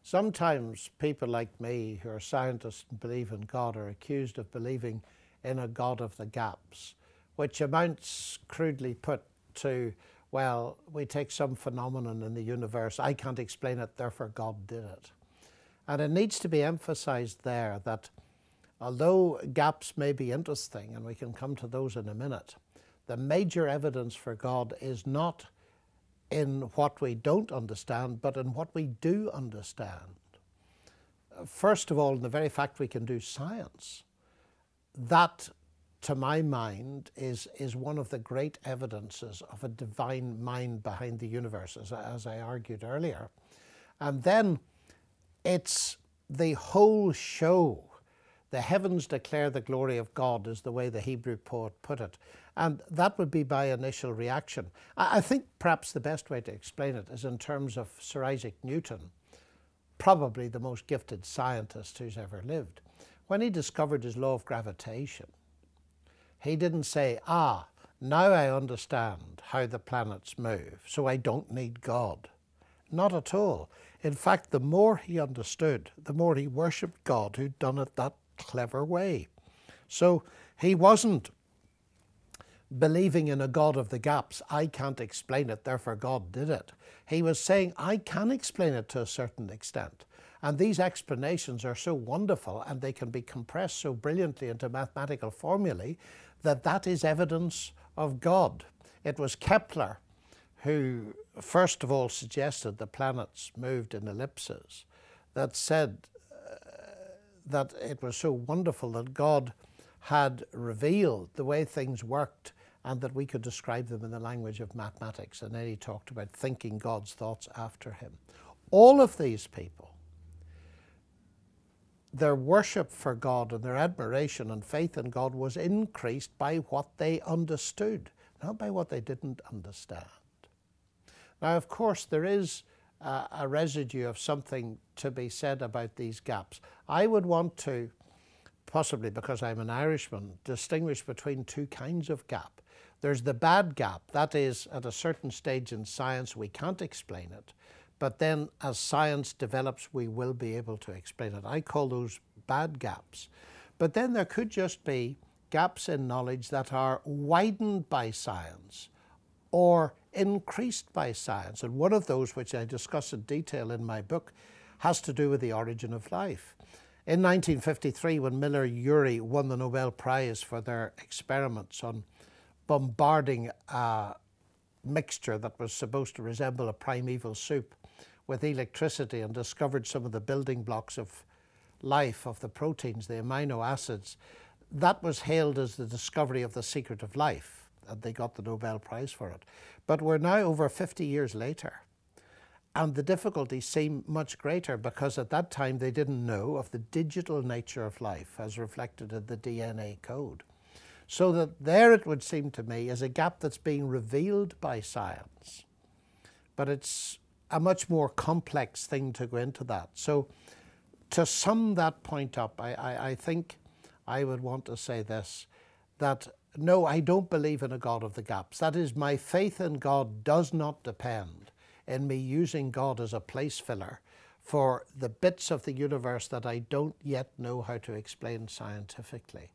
Sometimes people like me who are scientists and believe in God are accused of believing in a God of the gaps, which amounts, crudely put, to, well, we take some phenomenon in the universe, I can't explain it, therefore God did it. And it needs to be emphasized there that although gaps may be interesting, and we can come to those in a minute, the major evidence for God is not in what we don't understand, but in what we do understand. First of all, in the very fact we can do science, that, to my mind, is one of the great evidences of a divine mind behind the universe, as I argued earlier. And then it's the whole show. The heavens declare the glory of God is the way the Hebrew poet put it. And that would be my initial reaction. I think perhaps the best way to explain it is in terms of Sir Isaac Newton, probably the most gifted scientist who's ever lived. When he discovered his law of gravitation, he didn't say, now I understand how the planets move, so I don't need God. Not at all. In fact, the more he understood, the more he worshipped God who'd done it that clever way. So he wasn't believing in a God of the gaps. I can't explain it, therefore God did it. He was saying, I can explain it to a certain extent. And these explanations are so wonderful and they can be compressed so brilliantly into mathematical formulae that that is evidence of God. It was Kepler who first of all suggested the planets moved in ellipses, that said that it was so wonderful that God had revealed the way things worked and that we could describe them in the language of mathematics. And then he talked about thinking God's thoughts after him. All of these people, their worship for God and their admiration and faith in God was increased by what they understood, not by what they didn't understand. Now, of course, there is a residue of something to be said about these gaps. I would want to, possibly because I'm an Irishman, distinguish between two kinds of gap. There's the bad gap. That is, at a certain stage in science, we can't explain it. But then as science develops, we will be able to explain it. I call those bad gaps. But then there could just be gaps in knowledge that are widened by science or increased by science. And one of those, which I discuss in detail in my book, has to do with the origin of life. In 1953, when Miller-Urey won the Nobel Prize for their experiments on bombarding a mixture that was supposed to resemble a primeval soup with electricity and discovered some of the building blocks of life, of the proteins, the amino acids, that was hailed as the discovery of the secret of life, and they got the Nobel Prize for it. But we're now over 50 years later, and the difficulties seem much greater because at that time they didn't know of the digital nature of life as reflected in the DNA code. So that there, it would seem to me, is a gap that's being revealed by science. But it's a much more complex thing to go into that. So to sum that point up, I think I would want to say this, that no, I don't believe in a God of the gaps. That is, my faith in God does not depend in me using God as a place filler for the bits of the universe that I don't yet know how to explain scientifically.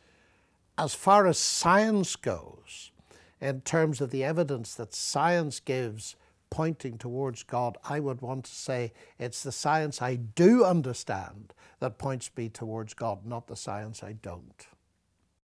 As far as science goes, in terms of the evidence that science gives pointing towards God, I would want to say it's the science I do understand that points me towards God, not the science I don't.